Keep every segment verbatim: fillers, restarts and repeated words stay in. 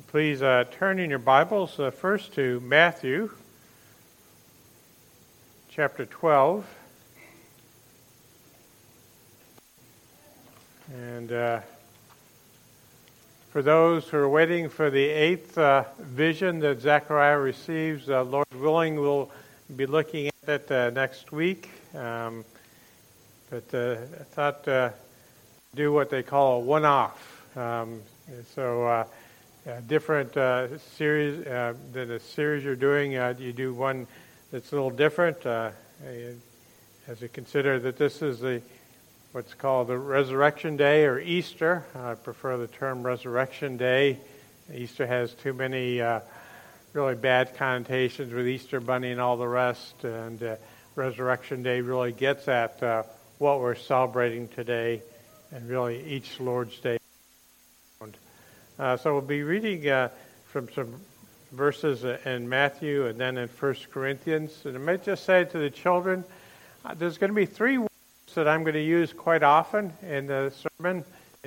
Please uh, turn in your Bibles uh, first to Matthew chapter twelve. And uh, for those who are waiting for the eighth uh, vision that Zechariah receives, uh, Lord willing, we'll be looking at it uh, next week. Um, but uh, I thought uh, do what they call a one-off. Um, so uh, uh, different uh, series uh, than the series you're doing. Uh, you do one that's a little different, uh, as you consider that this is the what's called the Resurrection Day or Easter. I prefer the term Resurrection Day. Easter has too many uh, really bad connotations with Easter Bunny and all the rest, and uh, Resurrection Day really gets at uh, what we're celebrating today, and really each Lord's Day. Uh, so we'll be reading uh, from some verses in Matthew and then in First Corinthians. And I might just say to the children, uh, there's going to be three words that I'm going to use quite often in the sermon.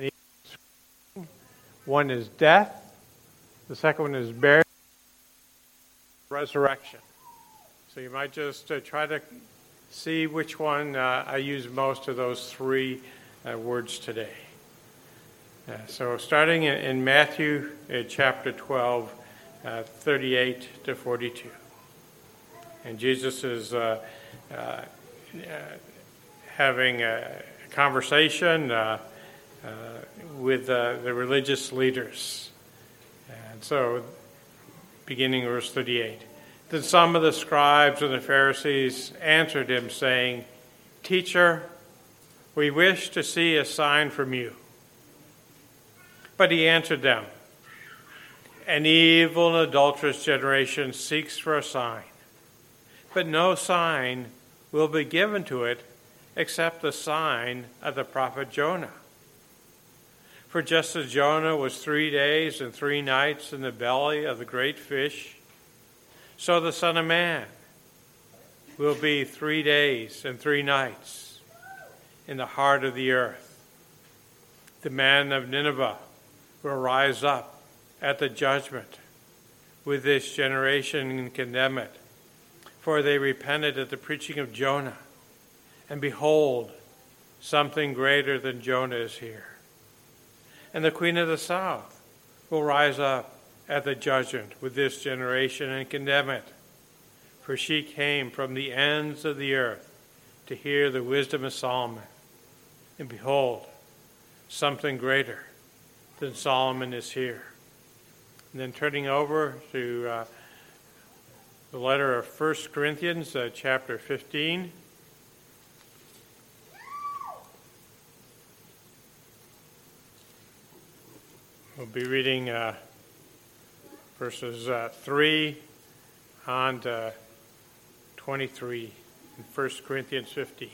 One is death. The second one is burial. Resurrection. So you might just uh, try to see which one uh, I use most of those three uh, words today. Uh, so starting in, in Matthew uh, chapter twelve, uh, thirty-eight to forty-two. And Jesus is uh, uh, uh, having a conversation uh, uh, with uh, the religious leaders. And so, beginning verse thirty-eight. Then some of the scribes and the Pharisees answered him, saying, "Teacher, we wish to see a sign from you." But he answered them, "An evil and adulterous generation seeks for a sign, but no sign will be given to it except the sign of the prophet Jonah. For just as Jonah was three days and three nights in the belly of the great fish, so the Son of Man will be three days and three nights in the heart of the earth. The man of Nineveh will rise up at the judgment with this generation and condemn it. For they repented at the preaching of Jonah, and behold, something greater than Jonah is here. And the queen of the south will rise up at the judgment with this generation and condemn it. For she came from the ends of the earth to hear the wisdom of Solomon. And behold, something greater than Solomon is here." And then turning over to uh, the letter of First Corinthians, uh, chapter fifteen. We'll be reading uh, verses uh, three on to twenty-three in First Corinthians fifteen.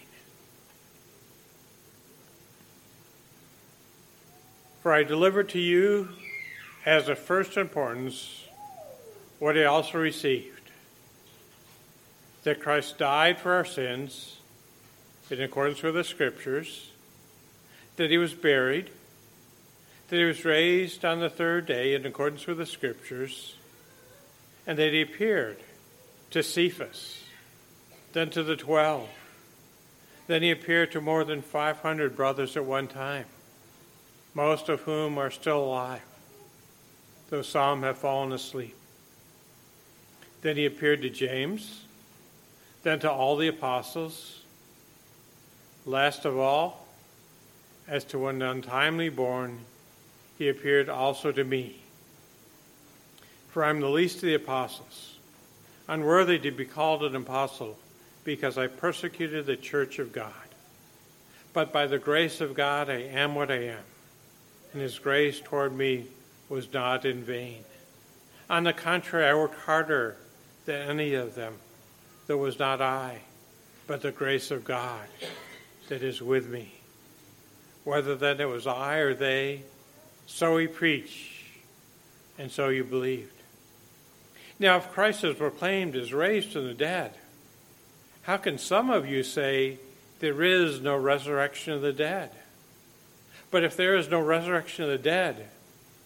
"For I delivered to you as of first importance what I also received, that Christ died for our sins in accordance with the Scriptures, that he was buried, that he was raised on the third day in accordance with the Scriptures, and that he appeared to Cephas, then to the twelve. Then he appeared to more than five hundred brothers at one time, most of whom are still alive, though some have fallen asleep. Then he appeared to James, then to all the apostles. Last of all, as to one untimely born, he appeared also to me. For I am the least of the apostles, unworthy to be called an apostle, because I persecuted the church of God. But by the grace of God I am what I am, and his grace toward me was not in vain. On the contrary, I worked harder than any of them, though it was not I, but the grace of God that is with me. Whether then it was I or they, so we preach, and so you believed. Now, if Christ is proclaimed as raised from the dead, how can some of you say there is no resurrection of the dead? But if there is no resurrection of the dead,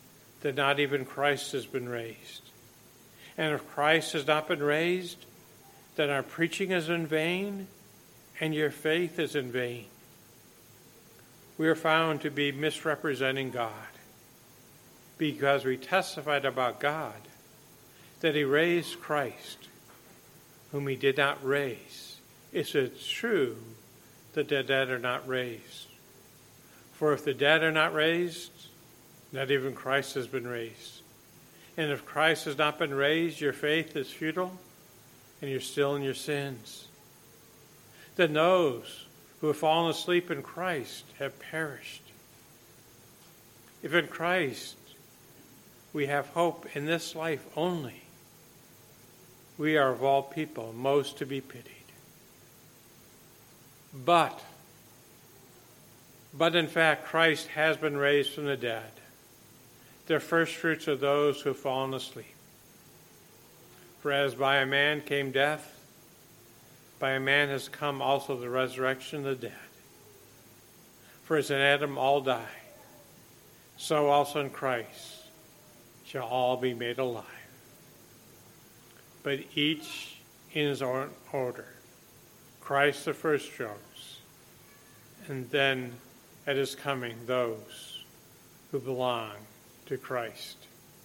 that not even Christ has been raised. And if Christ has not been raised, then our preaching is in vain and your faith is in vain. We are found to be misrepresenting God because we testified about God that he raised Christ, whom he did not raise. Is it true that the dead are not raised? For if the dead are not raised, not even Christ has been raised. And if Christ has not been raised, your faith is futile, and you're still in your sins. Then those who have fallen asleep in Christ have perished. If in Christ we have hope in this life only, we are of all people most to be pitied. But, but in fact, Christ has been raised from the dead. The first fruits of those who have fallen asleep. For as by a man came death, by a man has come also the resurrection of the dead. For as in Adam all die, so also in Christ shall all be made alive. But each in his own order. Christ the first fruits, and then at his coming those who belong to Christ.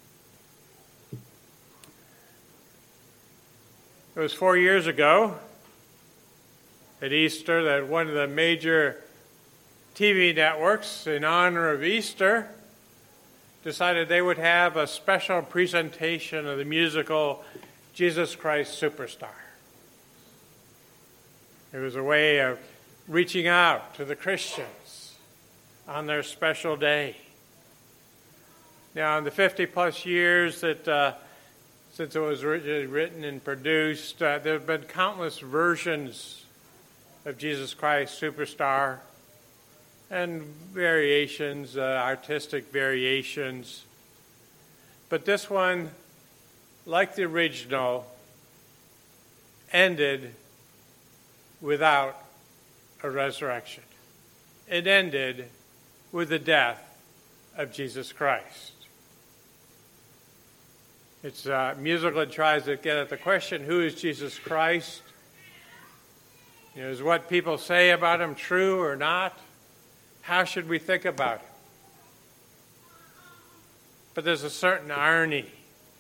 It was four years ago at Easter that one of the major T V networks, in honor of Easter, decided they would have a special presentation of the musical Jesus Christ Superstar. It was a way of reaching out to the Christians on their special day. Now, in the fifty-plus years that uh, since it was originally written and produced, uh, there have been countless versions of Jesus Christ Superstar and variations, uh, artistic variations. But this one, like the original, ended without a resurrection. It ended with the death of Jesus Christ. It's a musical that tries to get at the question, who is Jesus Christ? You know, is what people say about him true or not? How should we think about him? But there's a certain irony.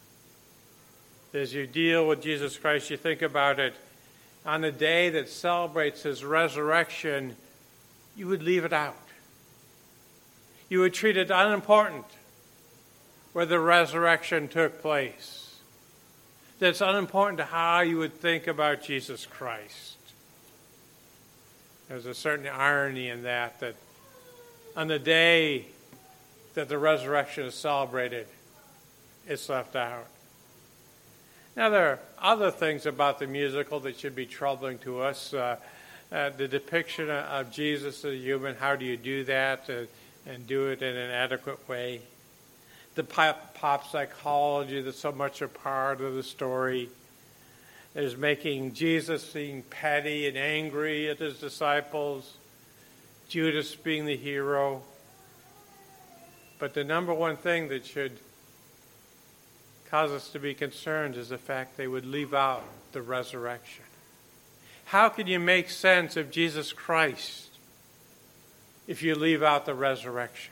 As you deal with Jesus Christ, you think about it. On the day that celebrates his resurrection, you would leave it out. You would treat it unimportant where the resurrection took place. That's unimportant to how you would think about Jesus Christ. There's a certain irony in that, that on the day that the resurrection is celebrated, it's left out. Now, there are other things about the musical that should be troubling to us. Uh, uh, the depiction of Jesus as a human, how do you do that uh, and do it in an adequate way? The pop, pop psychology that's so much a part of the story is making Jesus seem petty and angry at his disciples, Judas being the hero. But the number one thing that should cause us to be concerned is the fact they would leave out the resurrection. How can you make sense of Jesus Christ if you leave out the resurrection?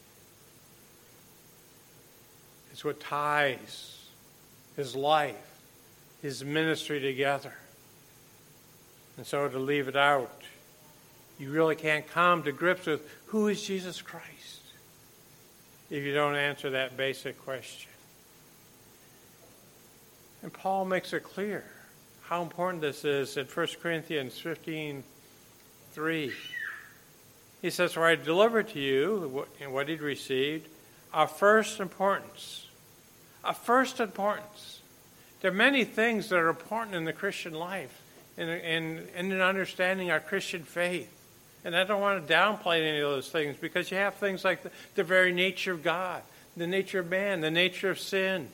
It's what ties his life, his ministry together. And so to leave it out, you really can't come to grips with who is Jesus Christ if you don't answer that basic question. And Paul makes it clear how important this is in First Corinthians fifteen three. He says, for I delivered to you what he'd received, of first importance. Of first importance. There are many things that are important in the Christian life and in, in, in understanding our Christian faith. And I don't want to downplay any of those things because you have things like the, the very nature of God, the nature of man, the nature of sin,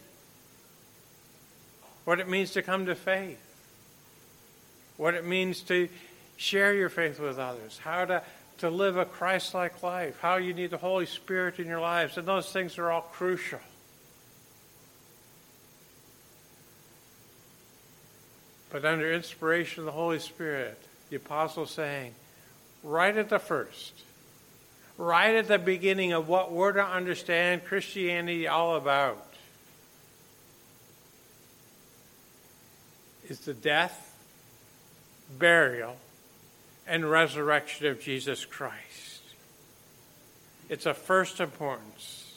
what it means to come to faith, what it means to share your faith with others, how to, to live a Christ-like life, how you need the Holy Spirit in your lives. And those things are all crucial. but under inspiration of the Holy Spirit, the apostle saying, right at the first, right at the beginning of what we're to understand Christianity all about, is the death, burial, and resurrection of Jesus Christ. It's of first importance.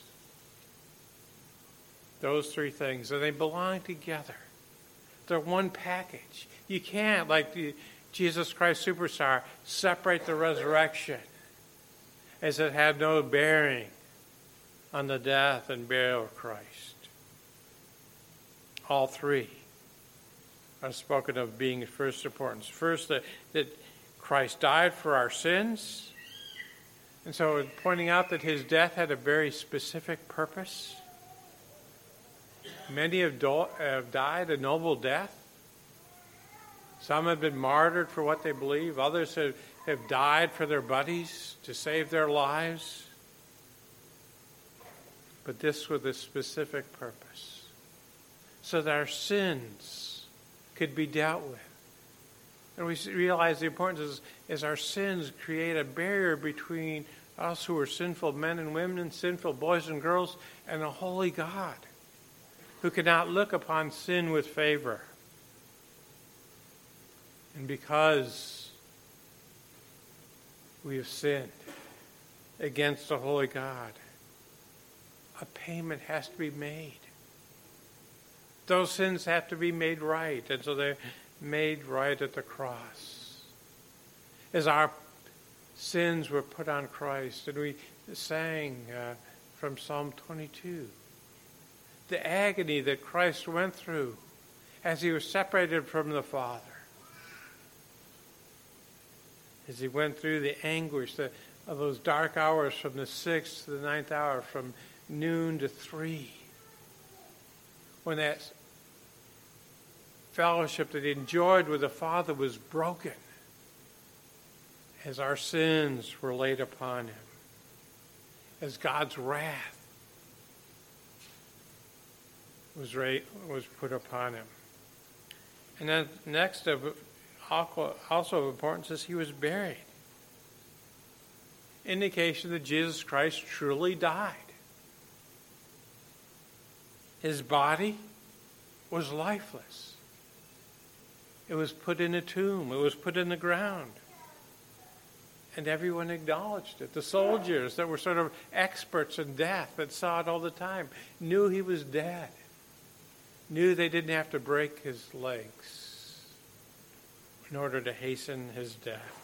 Those three things, and they belong together. They're one package. You can't, like the Jesus Christ Superstar, separate the resurrection, as it had no bearing on the death and burial of Christ. All three are spoken of being of first importance. First, that, that Christ died for our sins. And so pointing out that his death had a very specific purpose. Many have, do- have died a noble death. Some have been martyred for what they believe. Others have, have died for their buddies to save their lives. But this with a specific purpose, so that our sins could be dealt with. And we realize the importance is, is our sins create a barrier between us who are sinful men and women and sinful boys and girls and a holy God who cannot look upon sin with favor. And because we have sinned against the holy God, a payment has to be made. Those sins have to be made right, and so they're made right at the cross. As our sins were put on Christ, and we sang uh, from Psalm twenty-two, the agony that Christ went through as he was separated from the Father, as he went through the anguish the, of those dark hours from the sixth to the ninth hour, from noon to three, when that fellowship that he enjoyed with the Father was broken, as our sins were laid upon him, as God's wrath was ra- was put upon him. And then next of also of importance is he was buried. Indication that Jesus Christ truly died. His body was lifeless. It was put in a tomb. It was put in the ground. And everyone acknowledged it. The soldiers that were sort of experts in death, that saw it all the time, knew he was dead. Knew they didn't have to break his legs in order to hasten his death.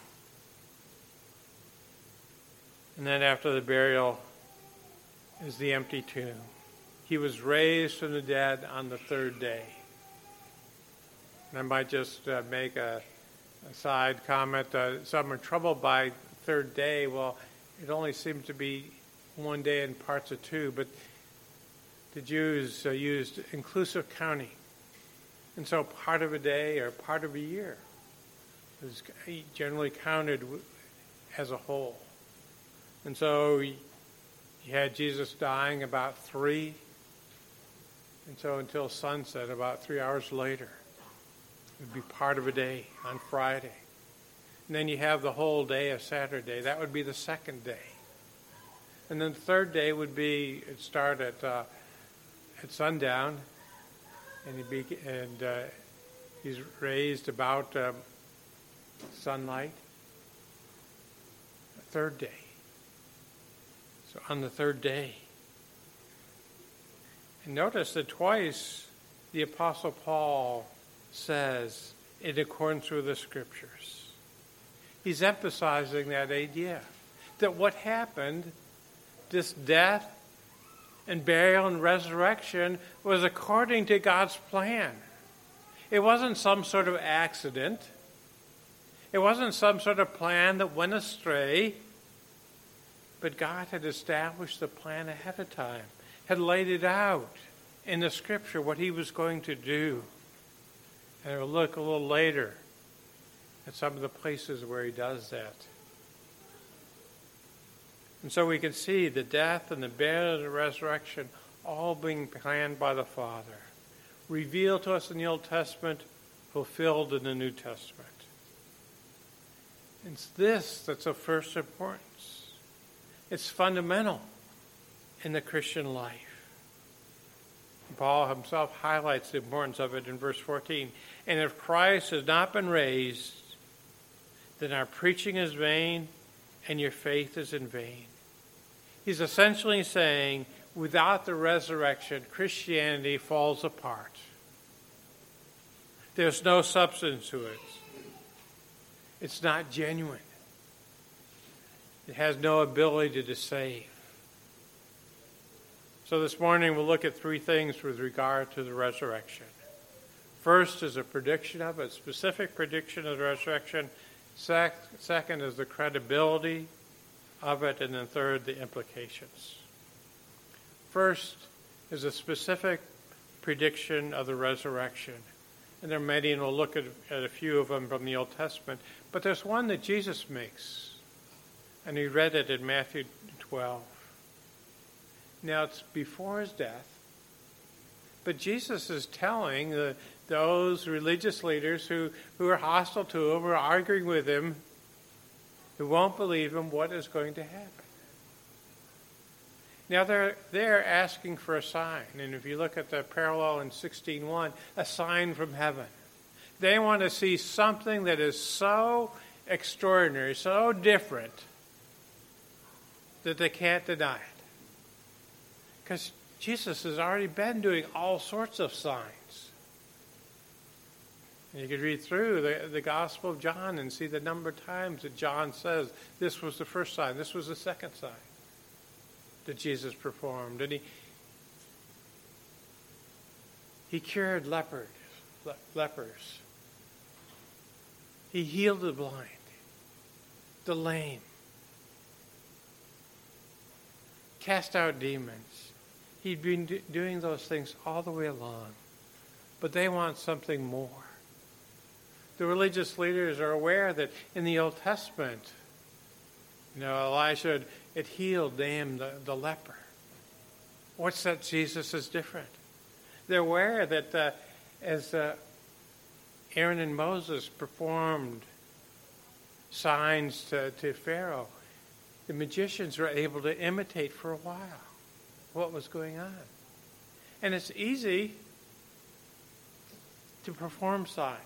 And then after the burial is the empty tomb. He was raised from the dead on the third day. And I might just uh, make a, a side comment. Uh, some are troubled by third day. Well, it only seems to be one day in parts of two, but the Jews uh, used inclusive counting. And so part of a day or part of a year was generally counted as a whole. And so you had Jesus dying about three, and so until sunset, about three hours later, it would be part of a day on Friday. And then you have the whole day of Saturday. That would be the second day. And then the third day would be, it'd start at uh, at sundown, and he'd be, and uh, he's raised about um, sunlight. The third day. So on the third day. And notice that twice the Apostle Paul says, in accordance with the Scriptures. He's emphasizing that idea, that what happened, this death and burial and resurrection, was according to God's plan. It wasn't some sort of accident. It wasn't some sort of plan that went astray. But God had established the plan ahead of time, had laid it out in the Scripture, what he was going to do. And we'll look a little later at some of the places where he does that. And so we can see the death and the burial and the resurrection all being planned by the Father, revealed to us in the Old Testament, fulfilled in the New Testament. It's this that's of first importance. It's fundamental in the Christian life. Paul himself highlights the importance of it in verse fourteen. And if Christ has not been raised, then our preaching is vain and your faith is in vain. He's essentially saying, without the resurrection, Christianity falls apart. There's no substance to it. It's not genuine. It has no ability to save. So this morning we'll look at three things with regard to the resurrection. First is a prediction of it, specific prediction of the resurrection. Sec- second is the credibility of it. And then third, the implications. First is a specific prediction of the resurrection. And there are many, and we'll look at, at a few of them from the Old Testament. But there's one that Jesus makes. And he read it in Matthew twelve. Now, it's before his death. But Jesus is telling the, those religious leaders who, who are hostile to him, who are arguing with him, who won't believe him, what is going to happen. Now, they're, they're asking for a sign. And if you look at the parallel in sixteen one, a sign from heaven. They want to see something that is so extraordinary, so different, that they can't deny it. Because Jesus has already been doing all sorts of signs. And you could read through the, the Gospel of John and see the number of times that John says, this was the first sign, this was the second sign that Jesus performed. And he, he cured lepers, le- lepers. He healed the blind, the lame, cast out demons. He'd been do- doing those things all the way along. But they want something more. The religious leaders are aware that in the Old Testament, you know, Elijah had, had healed Naaman the, the leper. What's that Jesus is different? They're aware that uh, as uh, Aaron and Moses performed signs to, to Pharaoh, the magicians were able to imitate for a while what was going on. And it's easy to perform signs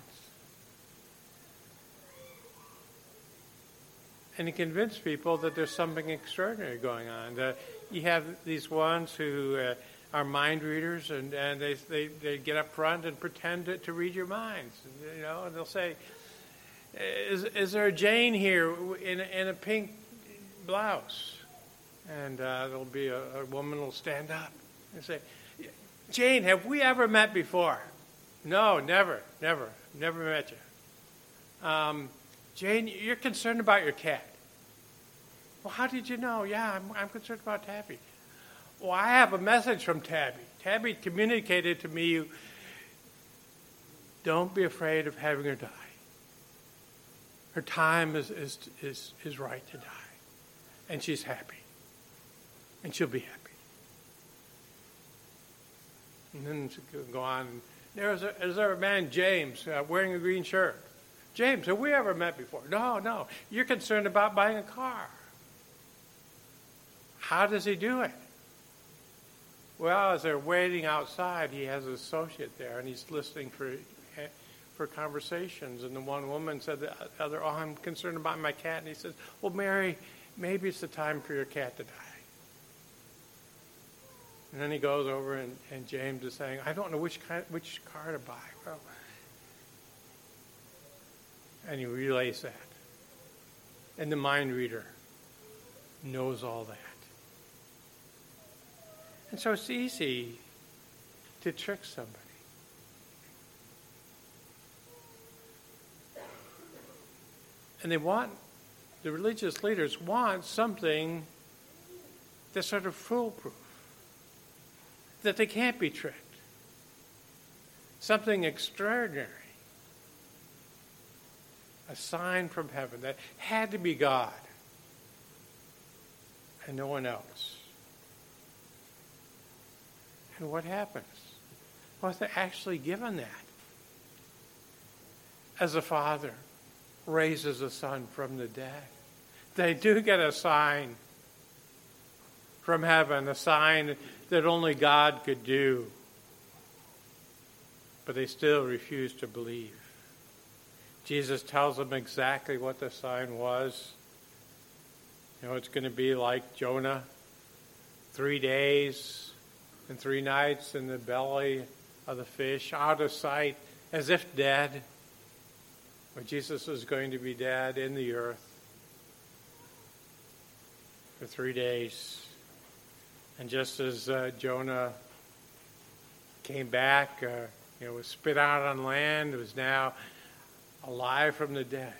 and to convince people that there's something extraordinary going on. That you have these ones who uh, are mind readers, and, and they, they they get up front and pretend to, to read your minds. You know, and they'll say, "Is is there a Jane here in a, in a pink blouse?" And uh, there'll be a, a woman will stand up and say, "Jane, have we ever met before?" "No, never, never, never met you." Um, "Jane, you're concerned about your cat." "Well, how did you know?" "Yeah, I'm, I'm concerned about Tabby." "Well, I have a message from Tabby. Tabby communicated to me, don't be afraid of having her die. Her time is, is, is, is right to die. And she's happy. And she'll be happy." And then she'll go on. There's a, is there a man, James, uh, wearing a green shirt? "James, have we ever met before?" "No, no. You're concerned about buying a car." "How does he do it?" "Well, as they're waiting outside, he has an associate there, and he's listening for for conversations." And the one woman said to the other, "Oh, I'm concerned about my cat." And he says, "Well, Mary, maybe it's the time for your cat to die." And then he goes over, and, and James is saying, "I don't know which kind, which car to buy." Well, and he relays that. And the mind reader knows all that. And so it's easy to trick somebody. And they want, the religious leaders want something that's sort of foolproof, that they can't be tricked. Something extraordinary. A sign from heaven that had to be God and no one else. And what happens? Well, they're actually given that. as the Father raises the Son from the dead. They do get a sign from heaven, a sign that only God could do. But they still refuse to believe. Jesus tells them exactly what the sign was. You know, it's going to be like Jonah, three days and three nights in the belly of the fish, out of sight, as if dead. But Jesus was going to be dead in the earth for three days. And just as uh, Jonah came back, uh, you know, was spit out on land, was now alive from the dead.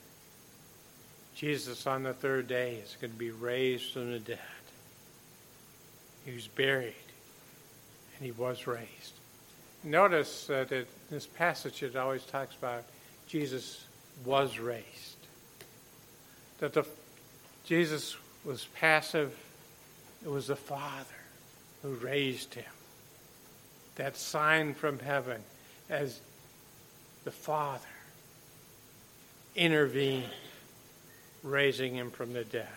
Jesus on the third day is going to be raised from the dead. He was buried, and he was raised. Notice that in this passage it always talks about Jesus was raised. That the Jesus was passive. It was the Father who raised him. That sign from heaven as the Father intervened, raising him from the dead.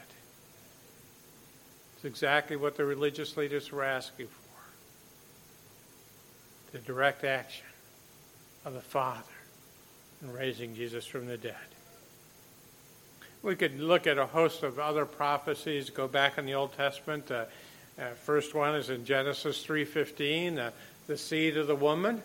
It's exactly what the religious leaders were asking for. The direct action of the Father in raising Jesus from the dead. We could look at a host of other prophecies, go back in the Old Testament. Uh, uh, first one is in Genesis three fifteen, uh, the seed of the woman,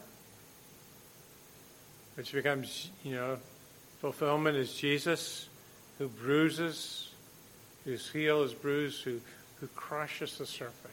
which becomes, you know, fulfillment is Jesus, who bruises, whose heel is bruised, who, who crushes the serpent,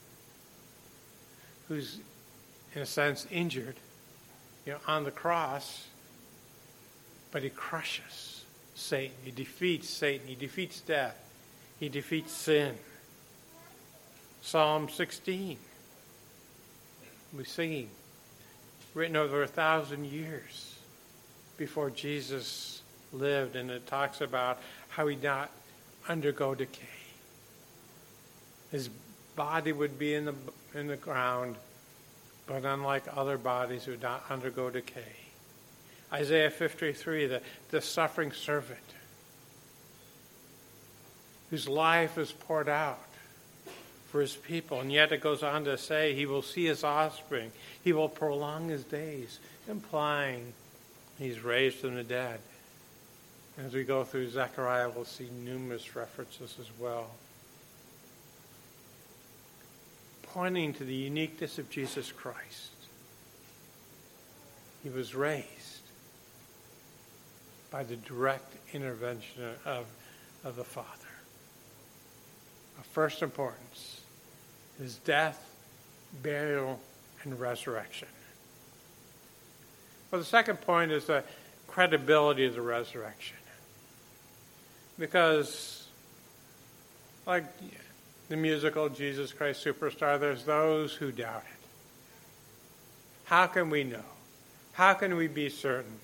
who's, in a sense, injured, you know, on the cross, but he crushes Satan. He defeats Satan. He defeats death. He defeats sin. Psalm sixteen, we sing, written over a thousand years before Jesus lived, and it talks about how he not undergo decay. His body would be in the in the ground, but unlike other bodies, would not undergo decay. Isaiah fifty-three, the, the suffering servant, whose life is poured out for his people. And yet it goes on to say he will see his offspring. He will prolong his days, implying he's raised from the dead. As we go through Zechariah, we'll see numerous references as well, pointing to the uniqueness of Jesus Christ. He was raised by the direct intervention of, of the Father. Of first importance, his death, burial, and resurrection. Well, the second point is the credibility of the resurrection. Because, like the musical Jesus Christ Superstar, there's those who doubt it. How can we know? How can we be certain?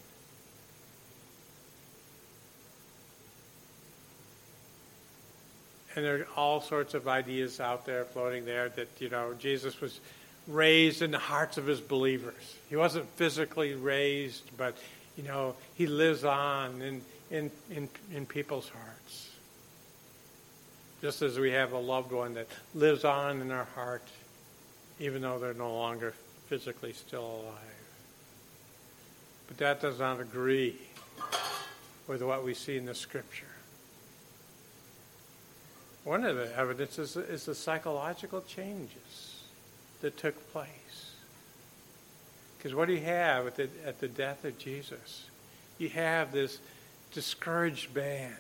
And there are all sorts of ideas out there floating there that, you know, Jesus was raised in the hearts of his believers. He wasn't physically raised, but, you know, he lives on in, in, in, in people's hearts. Just as we have a loved one that lives on in our heart, even though they're no longer physically still alive. But that does not agree with what we see in the Scripture. One of the evidences is the psychological changes that took place. Because what do you have at the, at the death of Jesus? You have this discouraged band.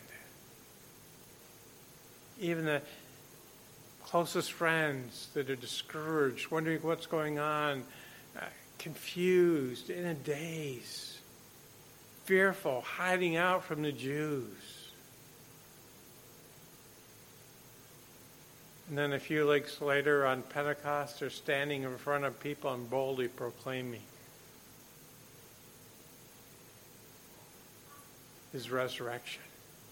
Even the closest friends that are discouraged, wondering what's going on, uh, confused, in a daze, fearful, hiding out from the Jews. And then a few weeks later on Pentecost, they're standing in front of people and boldly proclaiming his resurrection.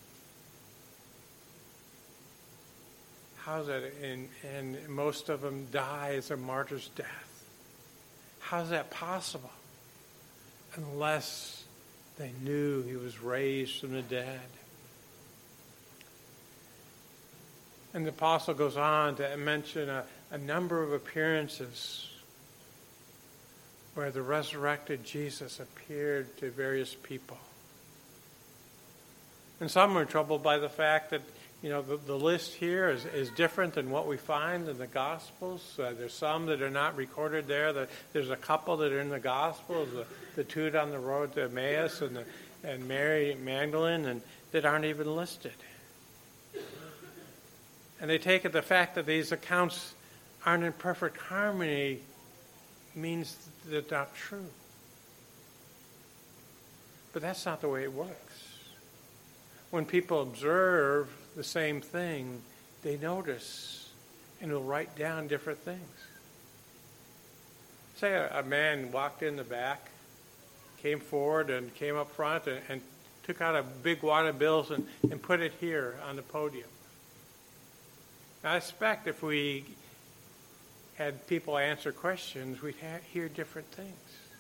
How's that? And, and most of them die as a martyr's death. How's that possible? Unless They knew he was raised from the dead. And the apostle goes on to mention a, a number of appearances where the resurrected Jesus appeared to various people. And some are troubled by the fact that, you know, the, the list here is, is different than what we find in the Gospels. Uh, there's some that are not recorded there. The, there's a couple that are in the Gospels, the, the two on the road to Emmaus and, the, and Mary Magdalene, and that aren't even listed. And they take it the fact that these accounts aren't in perfect harmony means that they're not true. But that's not the way it works. When people observe the same thing, they notice and will write down different things. Say a, a man walked in the back, came forward and came up front and, and took out a big wad of bills and, and put it here on the podium. Now, I expect if we had people answer questions, we'd ha- hear different things.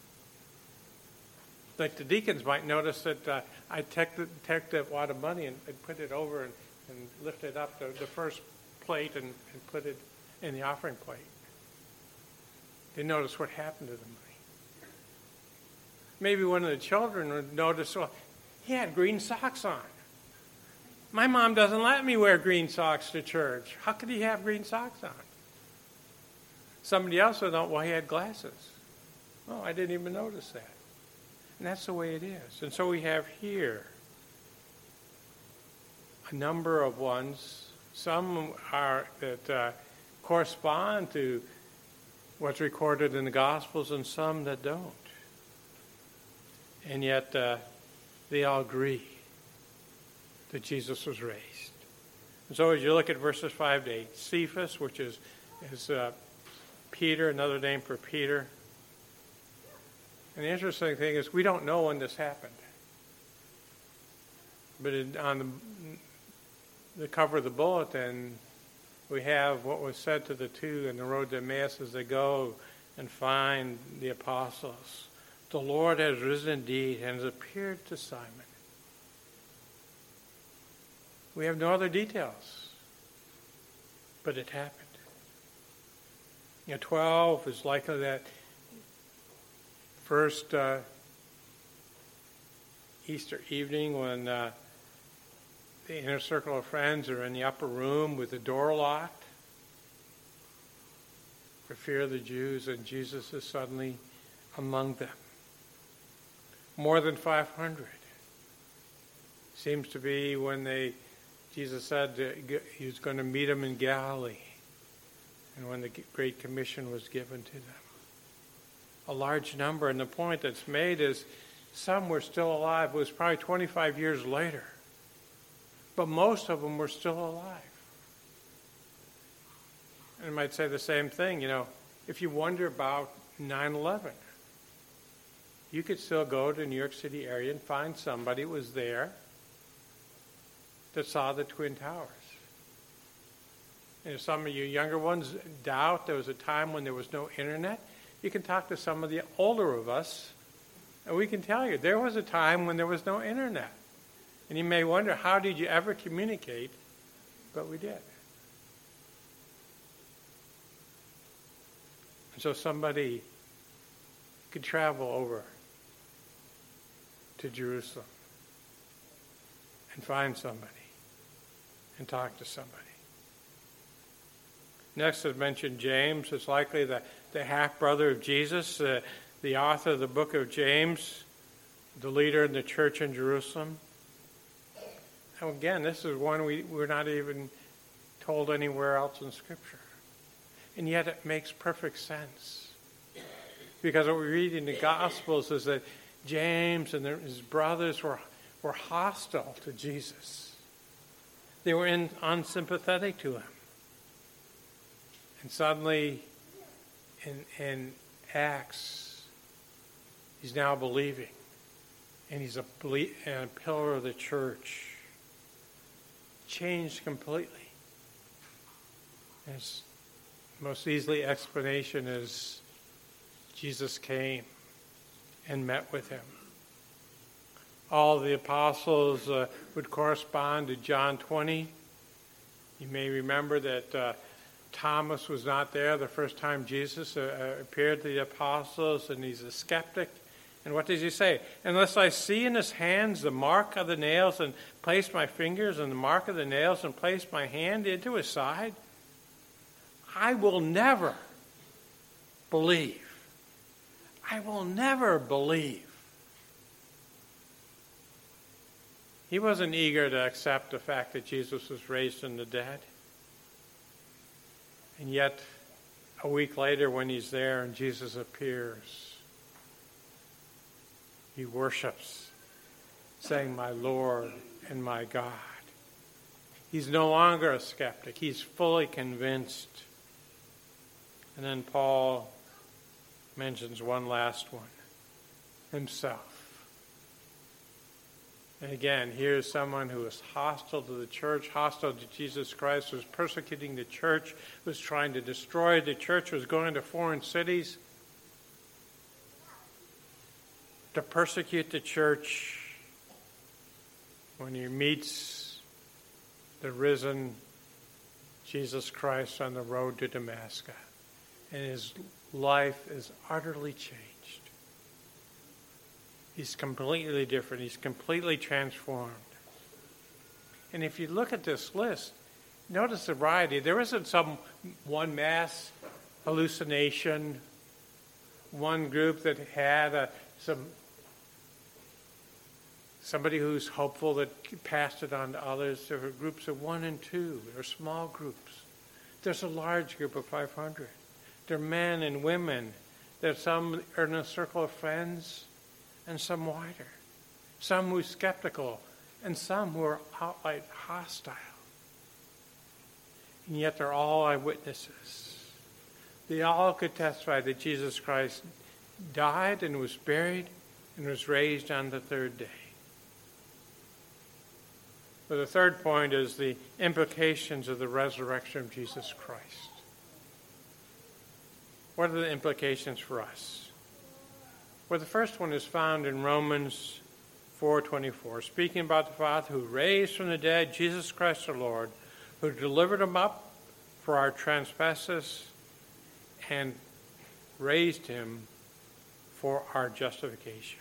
Like the deacons might notice that uh, I took the, took that wad of money and, and put it over and, and lifted up the, the first plate and, and put it in the offering plate. They notice what happened to the money. Maybe one of the children would notice, well, he had green socks on. My mom doesn't let me wear green socks to church. How could he have green socks on? Somebody else would know, well, he had glasses. Oh, I didn't even notice that. And that's the way it is. And so we have here a number of ones. Some are that uh, correspond to what's recorded in the Gospels and some that don't. And yet uh, they all agree that Jesus was raised. And so as you look at verses five to eight, Cephas, which is, is uh, Peter, another name for Peter. And the interesting thing is we don't know when this happened. But in, on the, the cover of the bulletin, we have what was said to the two in the road to Emmaus as they go and find the apostles. The Lord has risen indeed and has appeared to Simon. We have no other details, but it happened. At twelve, it's likely that first uh, Easter evening when uh, the inner circle of friends are in the upper room with the door locked for fear of the Jews, and Jesus is suddenly among them. More than five hundred. Seems to be when they, Jesus said he was going to meet them in Galilee, and when the Great Commission was given to them. A large number, and the point that's made is some were still alive. It was probably twenty-five years later, but most of them were still alive. And I might say the same thing, you know, if you wonder about nine eleven, you could still go to the New York City area and find somebody who was there that saw the Twin Towers. And if some of you younger ones doubt there was a time when there was no internet, you can talk to some of the older of us, and we can tell you there was a time when there was no internet. And you may wonder, how did you ever communicate? But we did. And so somebody could travel over to Jerusalem and find somebody and talk to somebody. Next is mentioned James. It's likely that the half-brother of Jesus, uh, the author of the book of James, the leader in the church in Jerusalem. Now again, this is one we, we're not even told anywhere else in Scripture. And yet it makes perfect sense. Because what we read in the Gospels is that James and his brothers were, were hostile to Jesus. They were in, unsympathetic to him. And suddenly, in, in Acts, he's now believing. And he's a, and a pillar of the church. Changed completely. His most easily explanation is Jesus came and met with him. all the apostles uh, would correspond to John twenty. You may remember that uh, Thomas was not there the first time Jesus uh, appeared to the apostles, and he's a skeptic. And what does he say? Unless I see in his hands the mark of the nails, and place my fingers in the mark of the nails, and place my hand into his side, I will never believe. I will never believe. He wasn't eager to accept the fact that Jesus was raised from the dead. And yet, a week later when he's there and Jesus appears, he worships, saying, "My Lord and my God." He's no longer a skeptic. He's fully convinced. And then Paul mentions one last one, himself. And again, here's someone who was hostile to the church, hostile to Jesus Christ, was persecuting the church, was trying to destroy the church, was going to foreign cities to persecute the church. When he meets the risen Jesus Christ on the road to Damascus, and his life is utterly changed. He's completely different. He's completely transformed. And if you look at this list, notice the variety. There isn't some one mass hallucination, one group that had a, some somebody who's hopeful that passed it on to others. There are groups of one and two. There are small groups. There's a large group of five hundred. There are men and women. There's some are in a circle of friends, and some wider. Some who are skeptical, and some who are outright hostile. And yet they're all eyewitnesses. They all could testify that Jesus Christ died and was buried and was raised on the third day. But the third point is the implications of the resurrection of Jesus Christ. What are the implications for us? Well, the first one is found in Romans four twenty-four, speaking about the Father who raised from the dead Jesus Christ our Lord, who delivered him up for our trespasses and raised him for our justification.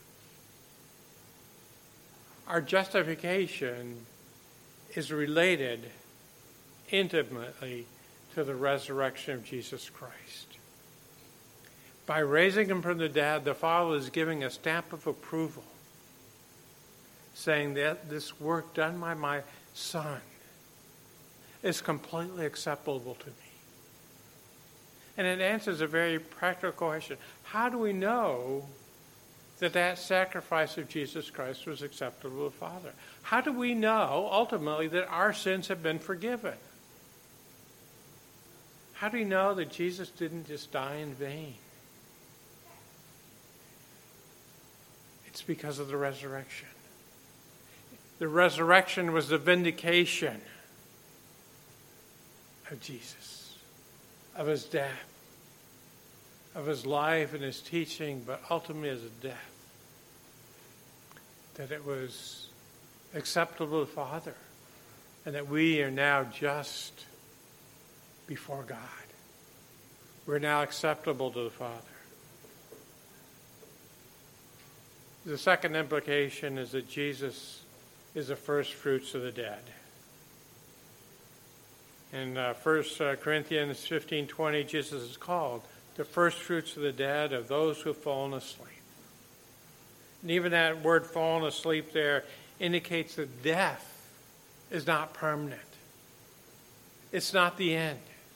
Our justification is related intimately to the resurrection of Jesus Christ. By raising him from the dead, the Father is giving a stamp of approval, saying that this work done by my Son is completely acceptable to me. And it answers a very practical question. How do we know that that sacrifice of Jesus Christ was acceptable to the Father? How do we know, ultimately, that our sins have been forgiven? How do we know that Jesus didn't just die in vain? It's because of the resurrection. The resurrection was the vindication of Jesus, of his death, of his life and his teaching, but ultimately his death. That it was acceptable to the Father, and that we are now just before God. We're now acceptable to the Father. The second implication is that Jesus is the first fruits of the dead. In uh, First Corinthians fifteen twenty, Jesus is called the first fruits of the dead of those who have fallen asleep. And even that word fallen asleep there indicates that death is not permanent. It's not the end.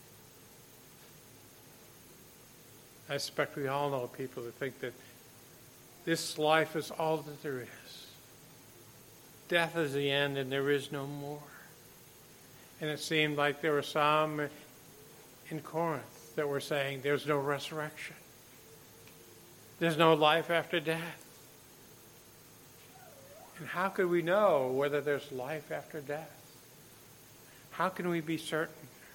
I suspect we all know people that think that this life is all that there is. Death is the end and there is no more. And it seemed like there were some in Corinth that were saying there's no resurrection. There's no life after death. And how could we know whether there's life after death? How can we be certain?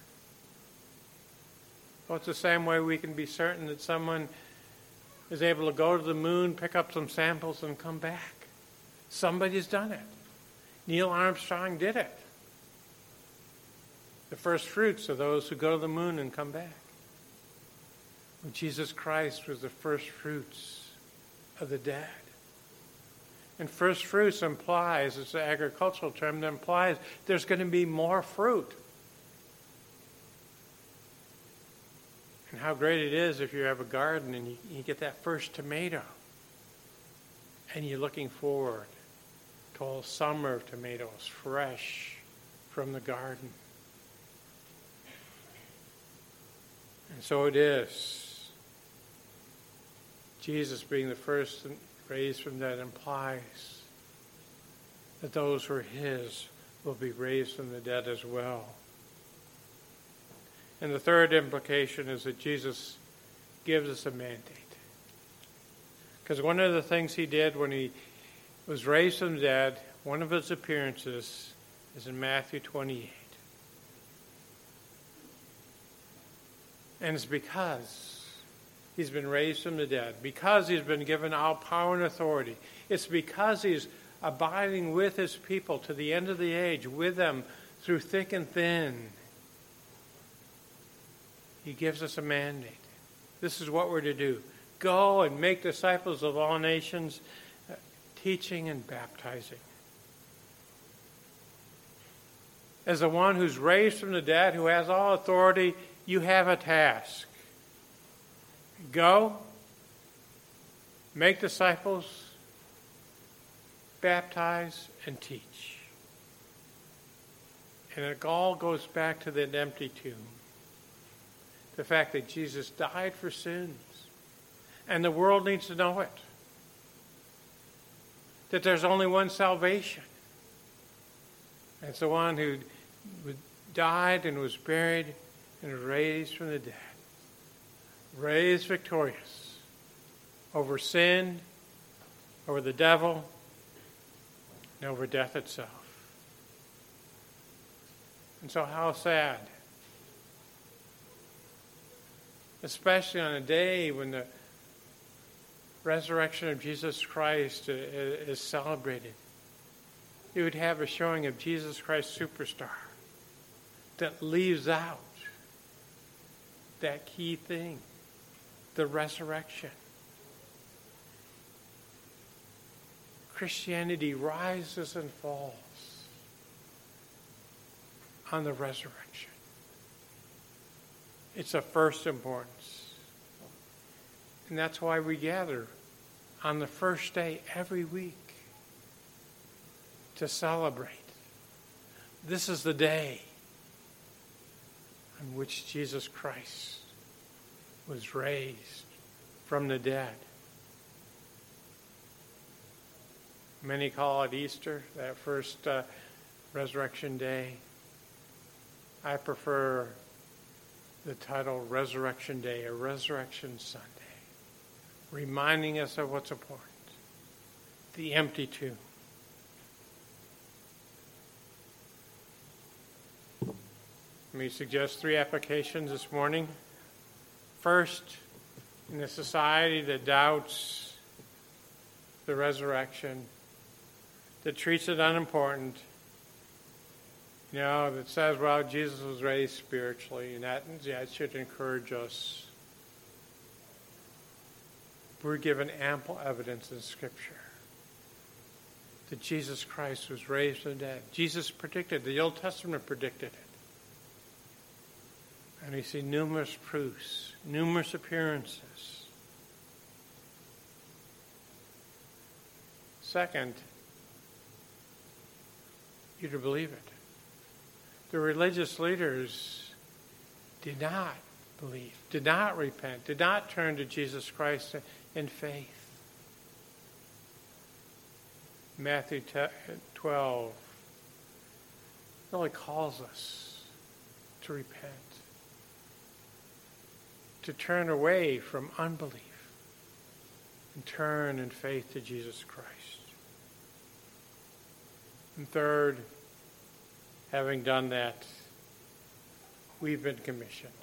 Well, it's the same way we can be certain that someone is able to go to the moon, pick up some samples, and come back. Somebody's done it. Neil Armstrong did it. The first fruits are those who go to the moon and come back. Well, Jesus Christ was the first fruits of the dead. And first fruits implies, it's an agricultural term that implies there's going to be more fruit. And how great it is if you have a garden and you, you get that first tomato. And you're looking forward to a summer of tomatoes, fresh from the garden. And so it is. Jesus being the first raised from the dead implies that those who are his will be raised from the dead as well. And the third implication is that Jesus gives us a mandate. Because one of the things he did when he was raised from the dead, one of his appearances is in Matthew twenty-eight. And it's because he's been raised from the dead, because he's been given all power and authority. It's because he's abiding with his people to the end of the age, with them through thick and thin. He gives us a mandate. This is what we're to do. Go and make disciples of all nations, uh, teaching and baptizing. As the one who's raised from the dead, who has all authority, you have a task. Go, make disciples, baptize, and teach. And it all goes back to that empty tomb. The fact that Jesus died for sins. And the world needs to know it. That there's only one salvation. It's the one who died and was buried and raised from the dead. Raised victorious over sin, over the devil, and over death itself. And so how sad. Especially on a day when the resurrection of Jesus Christ is celebrated. You would have a showing of Jesus Christ Superstar that leaves out that key thing, the resurrection. Christianity rises and falls on the resurrection. It's of first importance. And that's why we gather on the first day every week to celebrate. This is the day on which Jesus Christ was raised from the dead. Many call it Easter, that first uh, resurrection day. I prefer the title Resurrection Day, or Resurrection Sunday, reminding us of what's important, the empty tomb. Let me suggest three applications this morning. First, in a society that doubts the resurrection, that treats it unimportant, you know, that says, well, Jesus was raised spiritually, and that, that should encourage us. We're given ample evidence in Scripture that Jesus Christ was raised from the dead. Jesus predicted, the Old Testament predicted it. And we see numerous proofs, numerous appearances. Second, you to believe it. The religious leaders did not believe, did not repent, did not turn to Jesus Christ in faith. Matthew twelve really calls us to repent, to turn away from unbelief and turn in faith to Jesus Christ. And third, having done that, we've been commissioned.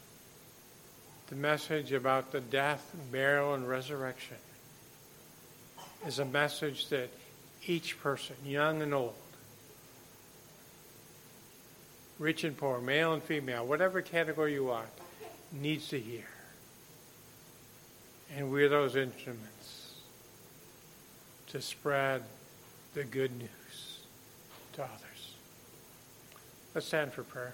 The message about the death, burial, and resurrection is a message that each person, young and old, rich and poor, male and female, whatever category you are, needs to hear. And we're those instruments to spread the good news to others. Let's stand for prayer.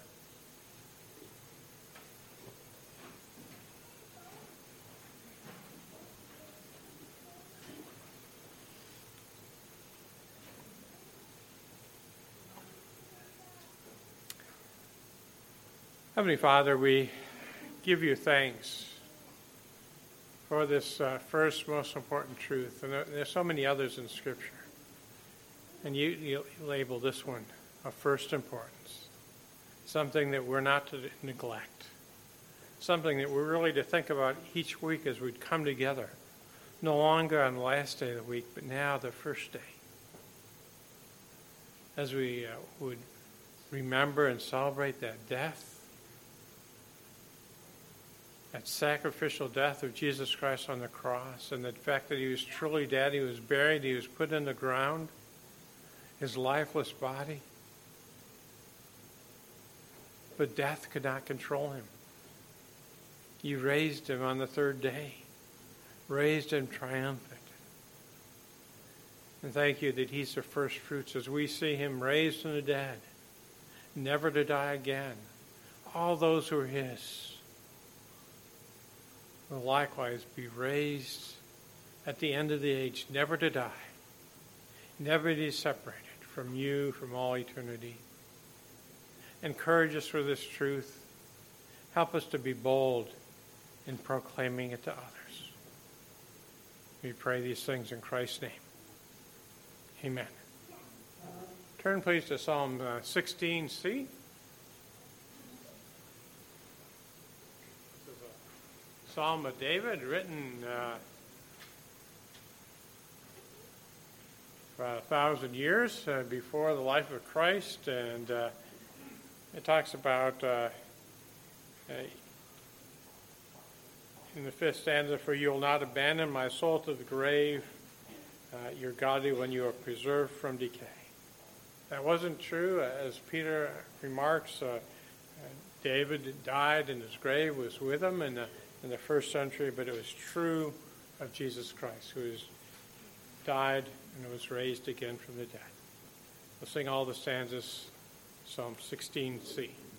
Heavenly Father, we give you thanks for this uh, first most important truth. And there, there's so many others in Scripture. And you, you label this one of first importance, something that we're not to neglect, something that we're really to think about each week as we come together, no longer on the last day of the week, but now the first day, as we uh, would remember and celebrate that death, that sacrificial death of Jesus Christ on the cross, and the fact that he was truly dead, he was buried, he was put in the ground, his lifeless body. But death could not control him. You raised him on the third day, raised him triumphant. And thank you that he's the first fruits as we see him raised from the dead, never to die again. All those who are his will likewise be raised at the end of the age, never to die, never to be separated from you from all eternity. Encourage us for this truth. Help us to be bold in proclaiming it to others. We pray these things in Christ's name. Amen. Turn please to Psalm uh, sixteen C. Psalm of David, written uh, for a thousand years uh, before the life of Christ, and uh, it talks about uh, uh, in the fifth stanza, "For you will not abandon my soul to the grave, uh, you're godly when you are preserved from decay." That wasn't true, as Peter remarks. Uh, uh, David died, and his grave was with him, and uh, in the first century, but it was true of Jesus Christ, who has died and was raised again from the dead. We'll sing all the stanzas, Psalm sixteen C.